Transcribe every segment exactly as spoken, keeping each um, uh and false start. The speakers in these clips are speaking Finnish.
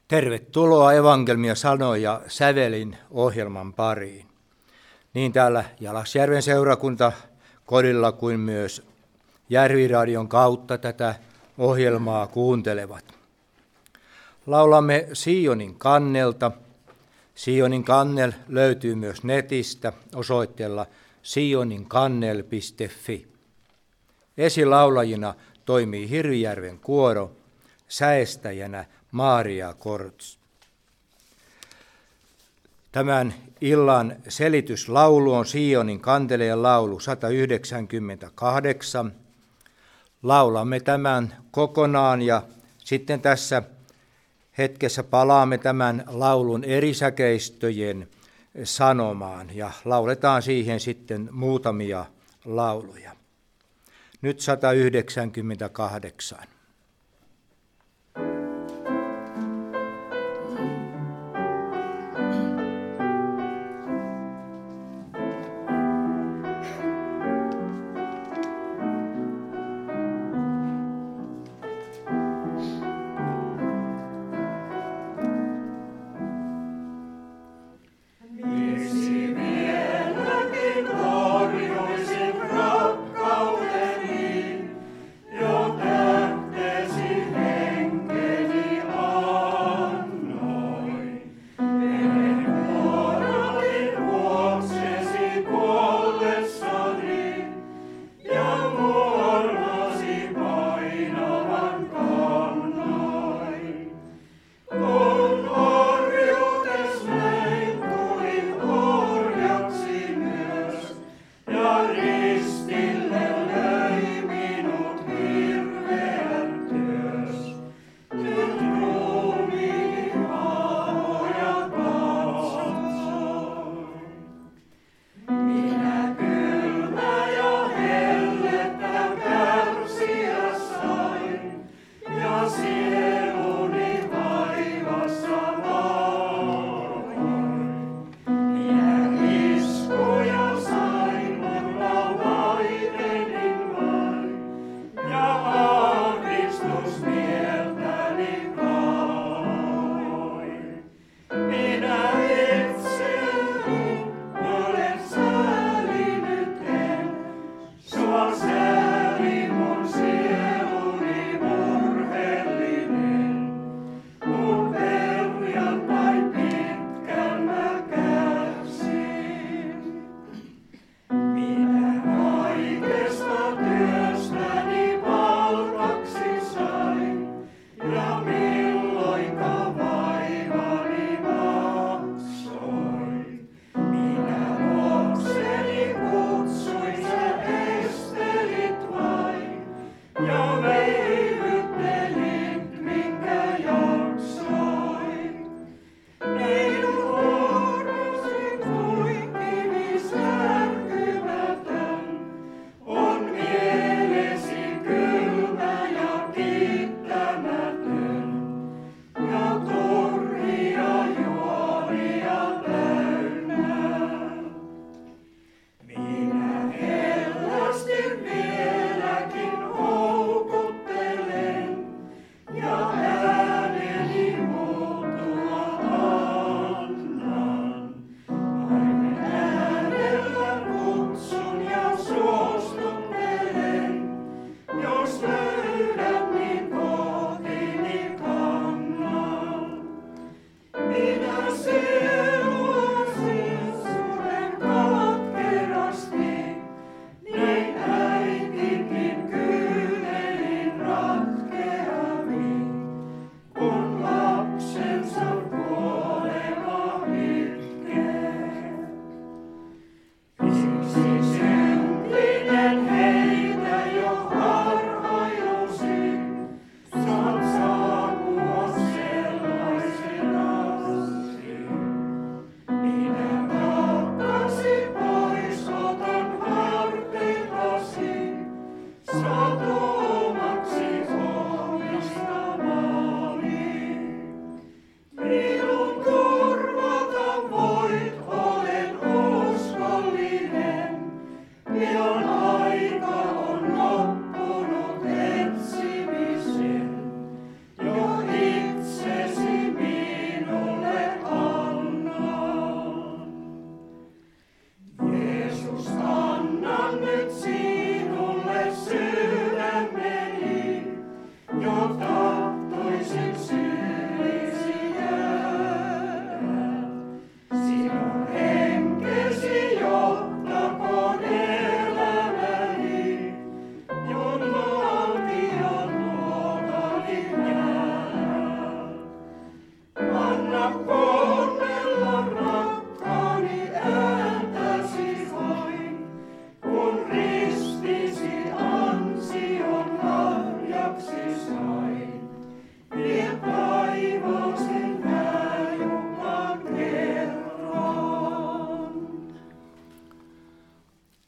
Tervetuloa evankelmia sanoja ja sävelin ohjelman pariin. Niin täällä Jalasjärven seurakunta kodilla kuin myös Järviradion kautta tätä ohjelmaa kuuntelevat. Laulamme Sionin kannelta. Sionin kannel löytyy myös netistä osoitteella sioninKannel piste fi. Esilaulajina toimii Hirvijärven kuoro, säestäjänä Maria Korts. Tämän illan selityslaulu on Sionin kanteleen laulu sata yhdeksänkymmentäkahdeksan. Laulamme tämän kokonaan ja sitten tässä hetkessä palaamme tämän laulun eri säkeistöjen sanomaan ja lauletaan siihen sitten muutamia lauluja. Nyt sata yhdeksänkymmentäkahdeksan. Rakkauteni, jo tähti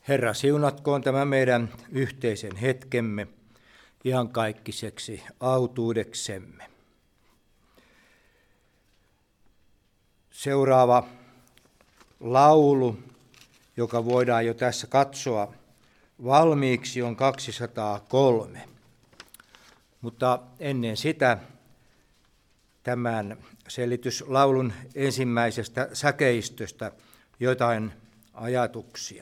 Herra, siunatkoon tämä meidän yhteisen hetkemme iankaikkaiseksi autuudeksemme. Seuraava laulu, joka voidaan jo tässä katsoa valmiiksi, on kaksisataakolme. Mutta ennen sitä tämän selityslaulun ensimmäisestä säkeistöstä jotain ajatuksia.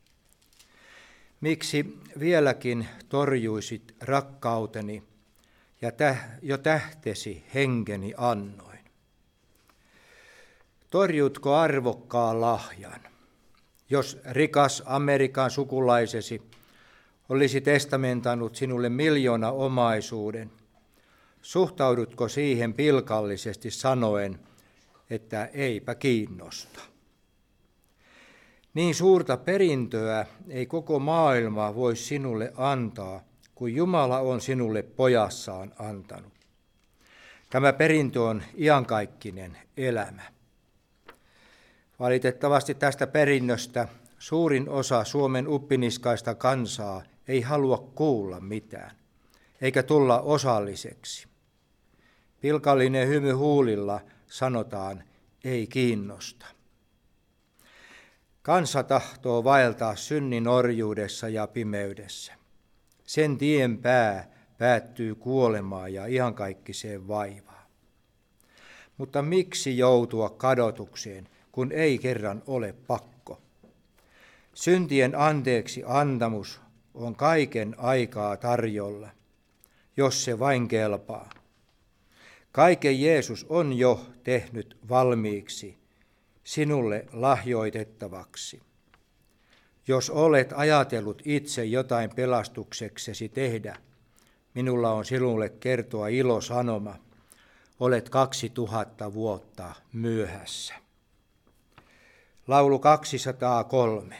Miksi vieläkin torjuisit rakkauteni ja täh, jo tähtesi henkeni annoin? Torjutko arvokkaan lahjan, jos rikas Amerikan sukulaisesi olisi testamentannut sinulle miljoona omaisuuden? Suhtaudutko siihen pilkallisesti sanoen, että eipä kiinnosta? Niin suurta perintöä ei koko maailma voi sinulle antaa, kuin Jumala on sinulle pojassaan antanut. Tämä perintö on iankaikkinen elämä. Valitettavasti tästä perinnöstä suurin osa Suomen uppiniskaista kansaa ei halua kuulla mitään, eikä tulla osalliseksi. Pilkallinen hymy huulilla sanotaan, ei kiinnosta. Kansa tahtoo vaeltaa synnin orjuudessa ja pimeydessä. Sen tien pää päättyy kuolemaan ja iankaikkiseen vaivaan. Mutta miksi joutua kadotukseen, kun ei kerran ole pakko? Syntien anteeksi antamus on kaiken aikaa tarjolla, jos se vain kelpaa. Kaiken Jeesus on jo tehnyt valmiiksi sinulle lahjoitettavaksi. Jos olet ajatellut itse jotain pelastukseksesi tehdä, minulla on sinulle kertoa ilosanoma. Olet kaksi tuhatta vuotta myöhässä. Laulu kaksisataakolme.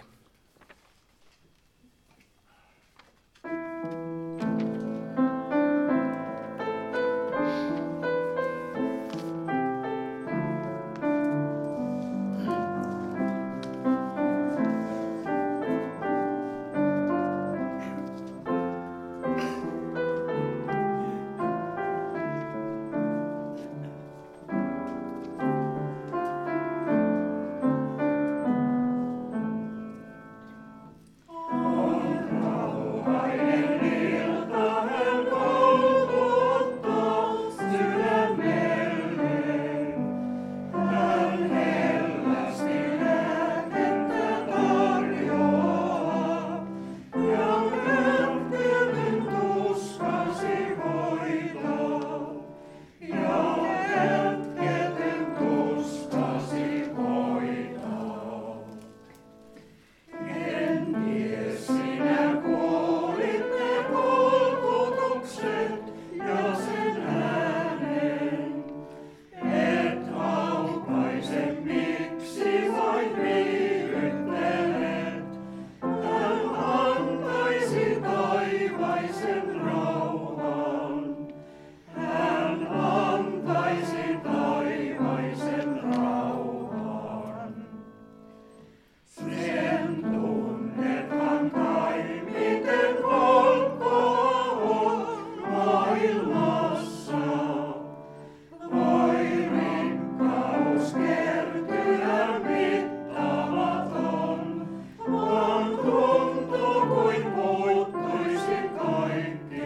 Kaikki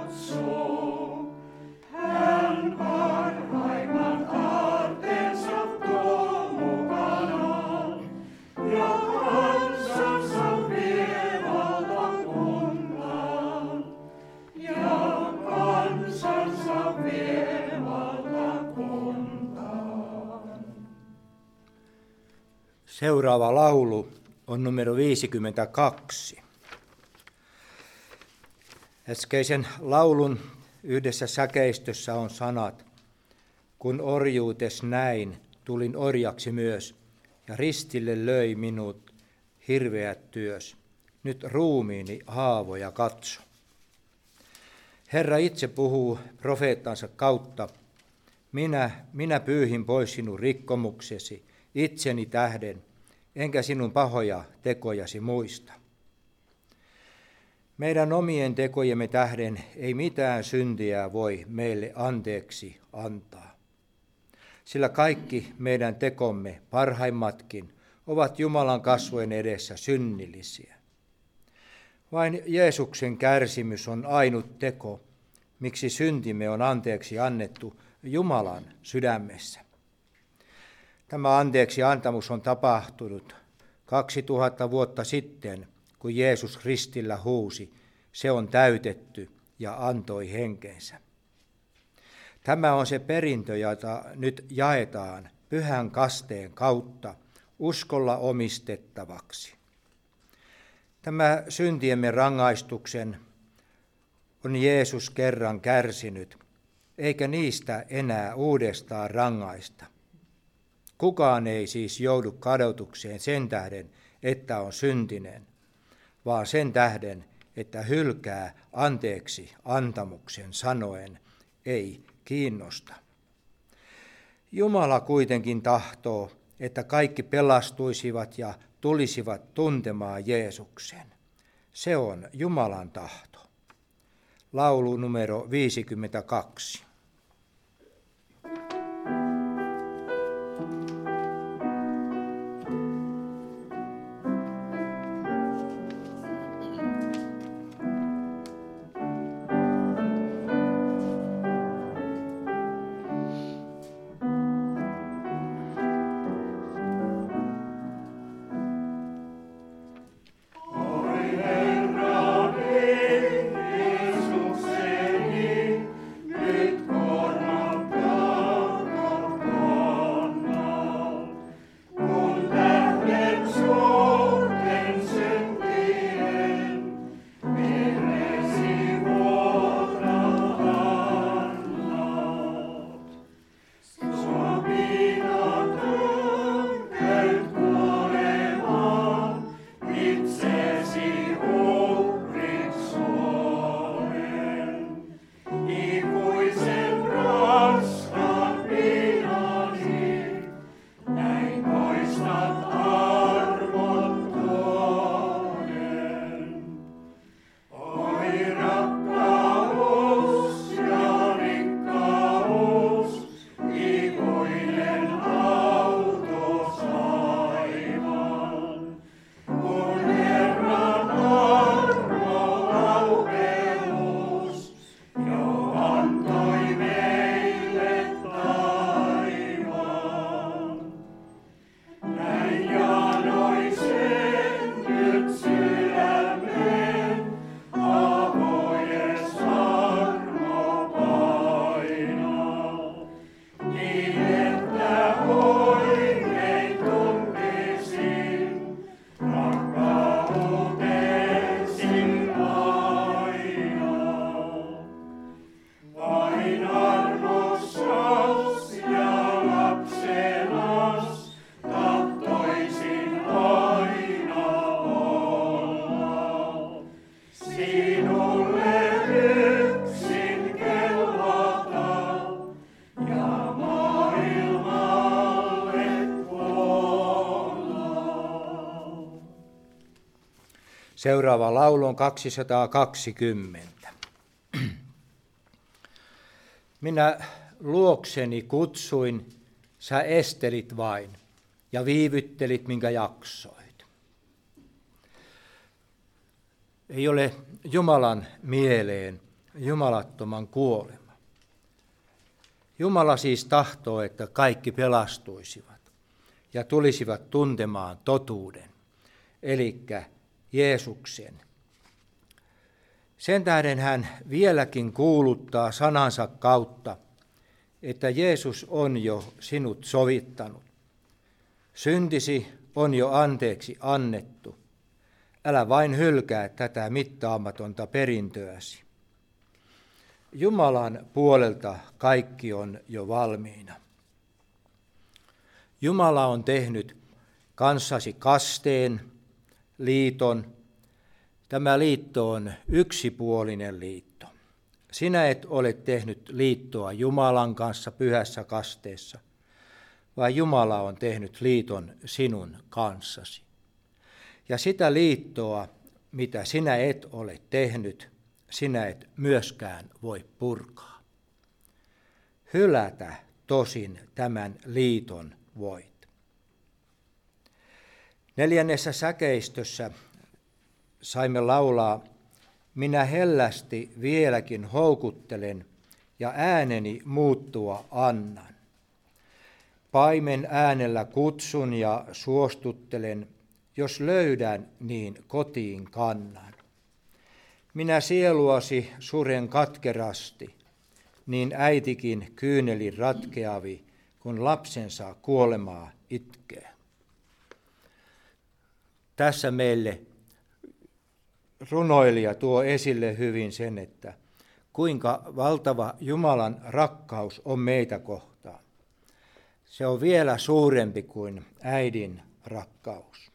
Seuraava laulu on numero viisikymmentäkaksi. Äskeisen laulun yhdessä säkeistössä on sanat: kun orjuutes näin, tulin orjaksi myös, ja ristille löi minut hirveät työs. Nyt ruumiini haavoja katso. Herra itse puhuu profeettansa kautta: minä, minä pyyhin pois sinun rikkomuksesi, itseni tähden, enkä sinun pahoja tekojasi muista. Meidän omien tekojemme tähden ei mitään syntiä voi meille anteeksi antaa, sillä kaikki meidän tekomme, parhaimmatkin, ovat Jumalan kasvojen edessä synnillisiä. Vain Jeesuksen kärsimys on ainut teko, miksi syntimme on anteeksi annettu Jumalan sydämessä. Tämä anteeksi antamus on tapahtunut kaksituhatta vuotta sitten, kun Jeesus ristillä huusi, se on täytetty, ja antoi henkensä. Tämä on se perintö, jota nyt jaetaan pyhän kasteen kautta uskolla omistettavaksi. Tämä syntiemme rangaistuksen on Jeesus kerran kärsinyt, eikä niistä enää uudestaan rangaista. Kukaan ei siis joudu kadotukseen sen tähden, että on syntinen, vaan sen tähden, että hylkää anteeksi antamuksen sanoen, ei kiinnosta. Jumala kuitenkin tahtoo, että kaikki pelastuisivat ja tulisivat tuntemaan Jeesuksen. Se on Jumalan tahto. Laulu numero viisikymmentäkaksi. Seuraava laulu on kaksisataakaksikymmentä. Minä luokseni kutsuin, sä estelit vain ja viivyttelit, minkä jaksoit. Ei ole Jumalan mieleen, jumalattoman kuolema. Jumala siis tahtoo, että kaikki pelastuisivat ja tulisivat tuntemaan totuuden, eli Jeesuksen. Sen tähden hän vieläkin kuuluttaa sanansa kautta, että Jeesus on jo sinut sovittanut. Syntisi on jo anteeksi annettu. Älä vain hylkää tätä mittaamatonta perintöäsi. Jumalan puolelta kaikki on jo valmiina. Jumala on tehnyt kanssasi kasteen, liiton. Tämä liitto on yksipuolinen liitto. Sinä et ole tehnyt liittoa Jumalan kanssa pyhässä kasteessa, vaan Jumala on tehnyt liiton sinun kanssasi. Ja sitä liittoa, mitä sinä et ole tehnyt, sinä et myöskään voi purkaa. Hylätä tosin tämän liiton voit. Neljännessä säkeistössä saimme laulaa, minä hellästi vieläkin houkuttelen ja ääneni muuttua annan. Paimen äänellä kutsun ja suostuttelen, jos löydän, niin kotiin kannan. Minä sieluasi suren katkerasti, niin äitikin kyyneli ratkeavi, kun lapsensa kuolemaa itkee. Tässä meille runoilija tuo esille hyvin sen, että kuinka valtava Jumalan rakkaus on meitä kohtaan. Se on vielä suurempi kuin äidin rakkaus.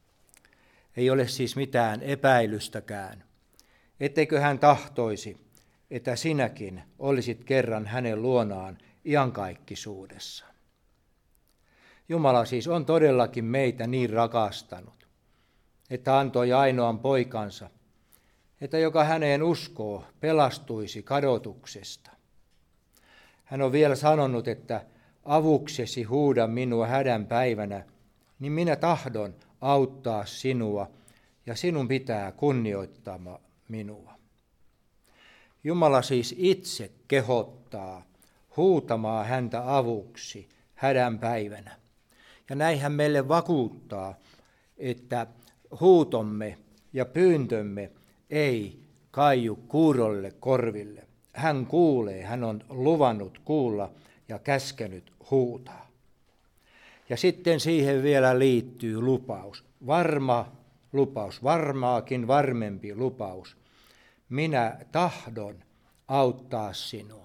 Ei ole siis mitään epäilystäkään, etteikö hän tahtoisi, että sinäkin olisit kerran hänen luonaan iankaikkisuudessa. Jumala siis on todellakin meitä niin rakastanut, että antoi ainoan poikansa, että joka häneen uskoo, pelastuisi kadotuksesta. Hän on vielä sanonut, että avuksesi huuda minua hädän päivänä, niin minä tahdon auttaa sinua ja sinun pitää kunnioittaa minua. Jumala siis itse kehottaa huutamaan häntä avuksi hädän päivänä. Ja näin hän meille vakuuttaa, että huutomme ja pyyntömme ei kaiju kuurolle korville. Hän kuulee, hän on luvannut kuulla ja käskenyt huutaa. Ja sitten siihen vielä liittyy lupaus, varma lupaus, varmaakin varmempi lupaus. Minä tahdon auttaa sinua.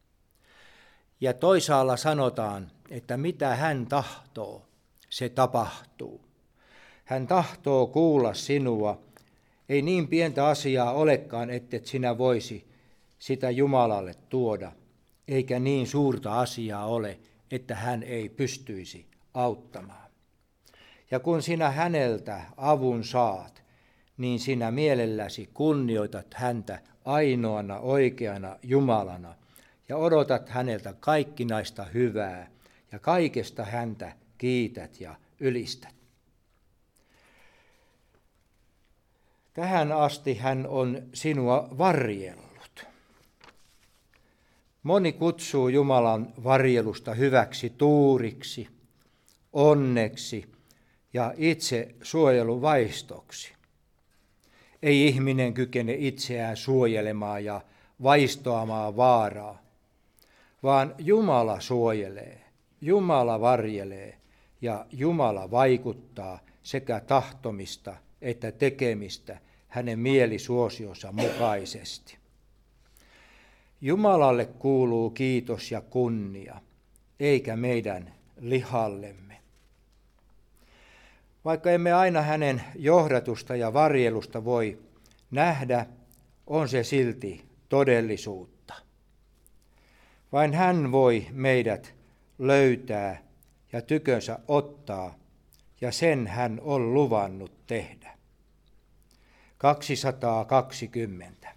Ja toisaalla sanotaan, että mitä hän tahtoo, se tapahtuu. Hän tahtoo kuulla sinua. Ei niin pientä asiaa olekaan, ettet sinä voisi sitä Jumalalle tuoda, eikä niin suurta asiaa ole, että hän ei pystyisi auttamaan. Ja kun sinä häneltä avun saat, niin sinä mielelläsi kunnioitat häntä ainoana oikeana Jumalana ja odotat häneltä kaikkinaista hyvää ja kaikesta häntä kiität ja ylistät. Tähän asti hän on sinua varjellut. Moni kutsuu Jumalan varjelusta hyväksi tuuriksi, onneksi ja itse suojeluvaistoksi. Ei ihminen kykene itseään suojelemaan ja vaistoamaan vaaraa, vaan Jumala suojelee, Jumala varjelee ja Jumala vaikuttaa sekä tahtomista että tekemistä hänen mielisuosionsa mukaisesti. Jumalalle kuuluu kiitos ja kunnia, eikä meidän lihallemme. Vaikka emme aina hänen johdatusta ja varjelusta voi nähdä, on se silti todellisuutta. Vain hän voi meidät löytää ja tykönsä ottaa, ja sen hän on luvannut tehdä. kaksisataakaksikymmentä.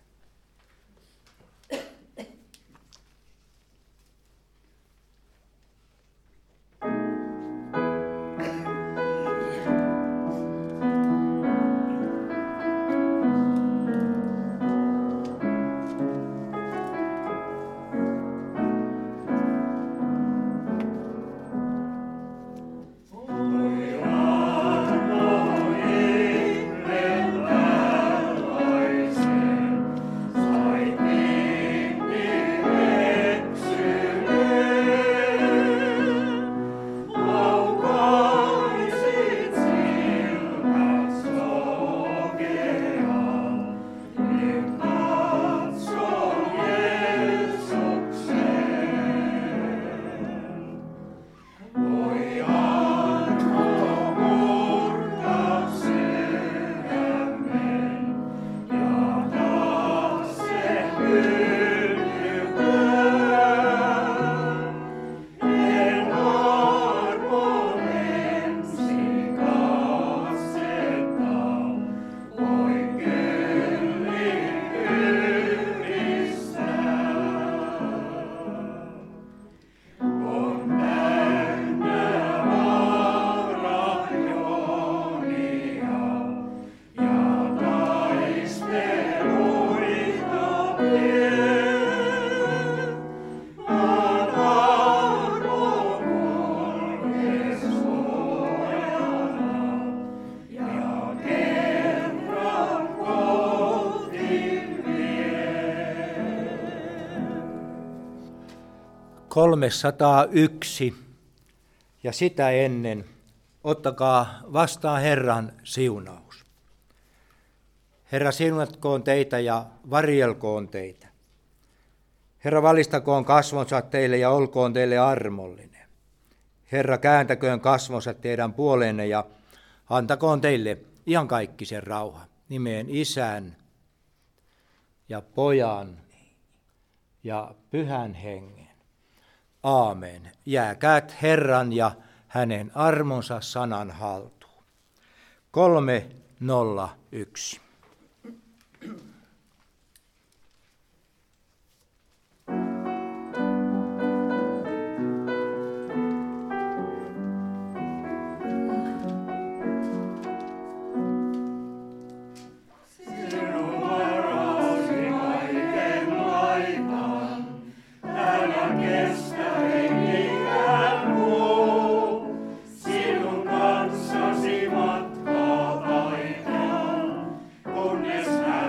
kolmesataayksi ja sitä ennen ottakaa vastaan Herran siunaus. Herra siunatkoon teitä ja varjelkoon teitä. Herra valistakoon kasvonsa teille ja olkoon teille armollinen. Herra kääntäköön kasvonsa teidän puoleenne ja antakoon teille iankaikkisen rauha nimeen Isän ja Pojan ja Pyhän Hengen. Aamen. Jääkäät Herran ja hänen armonsa sanan haltuun. kolme nolla yksi.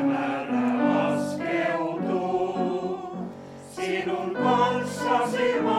Sinun kanssasi